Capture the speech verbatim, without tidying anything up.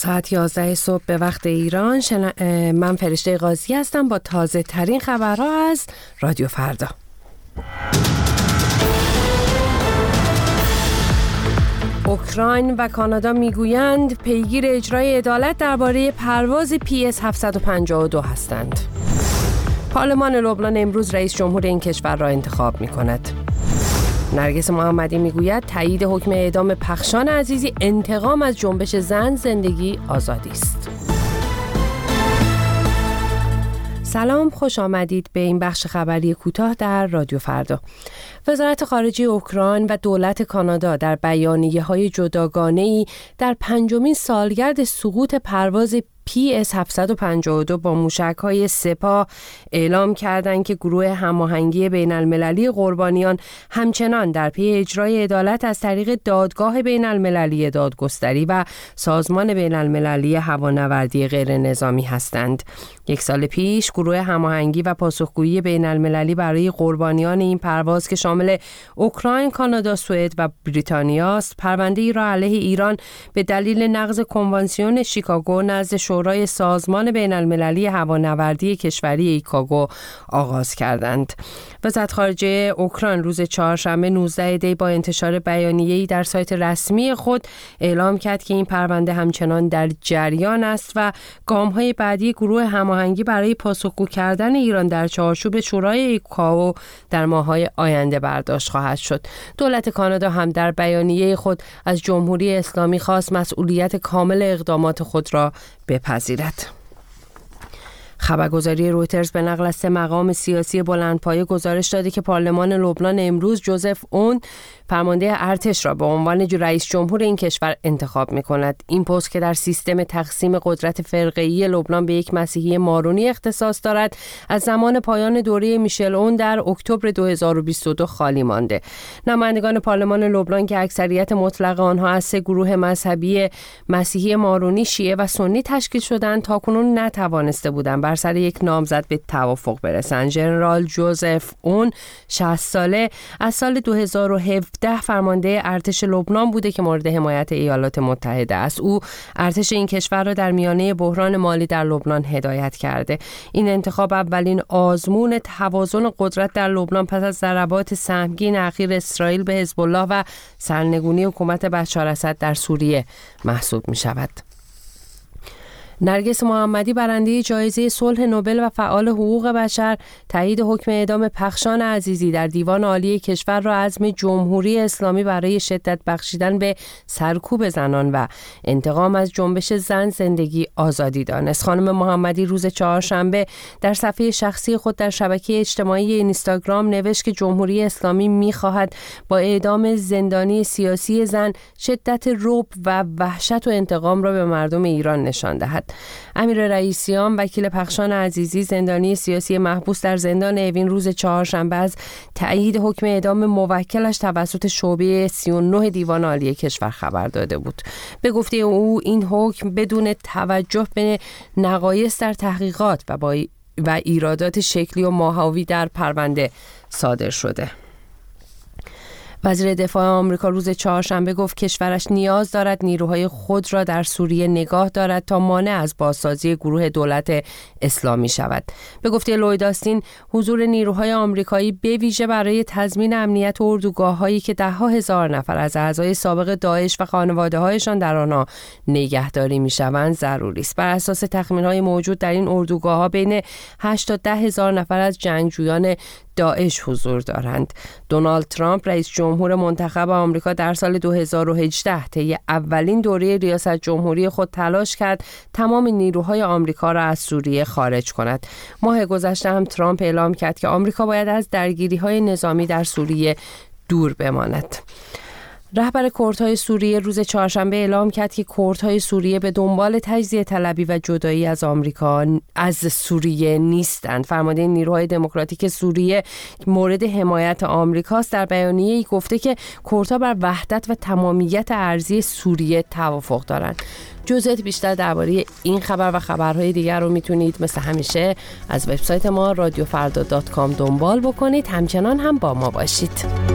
ساعت یازده صبح به وقت ایران. شن... من فرشته قاضی هستم با تازه ترین خبرها از رادیو فردا. اوکراین و کانادا میگویند پیگیر اجرای عدالت درباره پرواز پی اس هفتصد و پنجاه و دو هستند. پارلمان لبنان امروز رئیس جمهور این کشور را انتخاب می کند. نرگس محمدی میگوید تایید حکم اعدام پخشان عزیزی انتقام از جنبش زن، زندگی، آزادی است. سلام، خوش آمدید به این بخش خبری کوتاه در رادیو فردا. وزارت خارجه اوکراین و دولت کانادا در بیانیه‌های جداگانه‌ای در پنجمین سالگرد سقوط پرواز پی اس هفتصد و پنجاه و دو با موشک‌های سپاه اعلام کردند که گروه هماهنگی بین‌المللی قربانیان همچنان در پی اجرای عدالت از طریق دادگاه بین‌المللی دادگستری و سازمان بین‌المللی هوانوردی غیر نظامی هستند. یک سال پیش گروه هماهنگی و پاسخگویی بین‌المللی برای قربانیان این پرواز که شامل اوکراین، کانادا، سوئد و بریتانیا است، پرونده‌ای را علیه ایران به دلیل نقض کنوانسیون شیکاگو نزد شورای سازمان بین‌المللی هوانوردی کشوری ایکاگو آغاز کردند. وزارت خارجه اوکراین روز چهارشنبه نوزده دی با انتشار بیانیه‌ای در سایت رسمی خود اعلام کرد که این پرونده همچنان در جریان است و گام‌های بعدی گروه هماهنگی برای پاسخگو کردن ایران در چارچوب شورای ایکاگو در ماه‌های آینده برداشت خواهد شد. دولت کانادا هم در بیانیه خود از جمهوری اسلامی خواست مسئولیت کامل اقدامات خود را بپذیرد. خبرگزاری رویترز به نقل از سه مقام سیاسی بلندپایه گزارش داده که پارلمان لبنان امروز جوزف اون فرمانده ارتش را به عنوان رئیس جمهور این کشور انتخاب می کند. این پست که در سیستم تقسیم قدرت فرقه‌ای لبنان به یک مسیحی مارونی اختصاص دارد، از زمان پایان دوره میشل اون در اکتبر دو هزار و بیست و دو خالی مانده. نمایندگان پارلمان لبنان که اکثریت مطلق آنها از سه گروه مذهبی مسیحی مارونی، شیعه و سنی تشکیل شدند، تاکنون نتوانسته بودند بر سر یک نامزد به توافق برسند. ژنرال جوزف اون شصت ساله از سال دو هزار و هفده فرمانده ارتش لبنان بوده که مورد حمایت ایالات متحده است. او ارتش این کشور را در میانه بحران مالی در لبنان هدایت کرده. این انتخاب اولین آزمون توازن قدرت در لبنان پس از ضربات سهمگین اخیر اسرائیل به حزب الله و سرنگونی حکومت بشار اسد در سوریه محسوب می شود. نرگس محمدی برنده جایزه صلح نوبل و فعال حقوق بشر تایید حکم اعدام پخشان عزیزی در دیوان عالی کشور را عزم جمهوری اسلامی برای شدت بخشیدن به سرکوب زنان و انتقام از جنبش زن، زندگی، آزادی دانست. خانم محمدی روز چهارشنبه در صفحه شخصی خود در شبکه اجتماعی اینستاگرام نوشت که جمهوری اسلامی می‌خواهد با اعدام زندانی سیاسی زن شدت رعب و وحشت و انتقام را به مردم ایران نشان دهد. امیر رئیسیان وکیل پخشان عزیزی زندانی سیاسی محبوس در زندان اوین روز چهارشنبه از تایید حکم اعدام موکلش توسط شعبه سی و نه دیوان عالی کشور خبر داده بود. به گفته او این حکم بدون توجه به نقایص در تحقیقات و با و ایرادات شکلی و ماهوی در پرونده صادر شده. وزیر دفاع آمریکا روز چهارشنبه گفت کشورش نیاز دارد نیروهای خود را در سوریه نگاه دارد تا مانع از بازسازی گروه دولت اسلامی شود. به گفته لوید آستین، حضور نیروهای آمریکایی به ویژه برای تضمین امنیت اردوگاه‌هایی که ده هزار نفر از اعضای سابق داعش و خانواده‌هایشان در آنها نگهداری می‌شوند ضروری است. بر اساس تخمین‌های موجود در این اردوگاه‌ها بین هشت تا ده هزار نفر از جنگجویان داعش حضور دارند. دونالد ترامپ رئیس جمهور منتخب آمریکا در سال دو هزار و هجده طی اولین دوره ریاست جمهوری خود تلاش کرد تمام نیروهای آمریکا را از سوریه خارج کند. ماه گذشته هم ترامپ اعلام کرد که آمریکا باید از درگیری‌های نظامی در سوریه دور بماند. رهبر کردهای سوریه روز چهارشنبه اعلام کرد که کردهای سوریه به دنبال تجزیه طلبی و جدایی از آمریکا از سوریه نیستند. فرمانده نیروهای دموکراتیک سوریه مورد حمایت آمریکاست در بیانیه‌ای گفته که کردها بر وحدت و تمامیت ارضی سوریه توافق دارند. جزئیات بیشتر درباره این خبر و خبرهای دیگر رو میتونید مثل همیشه از وبسایت ما رادیو فردا دات کام دنبال بکنید. همچنان هم با ما باشید.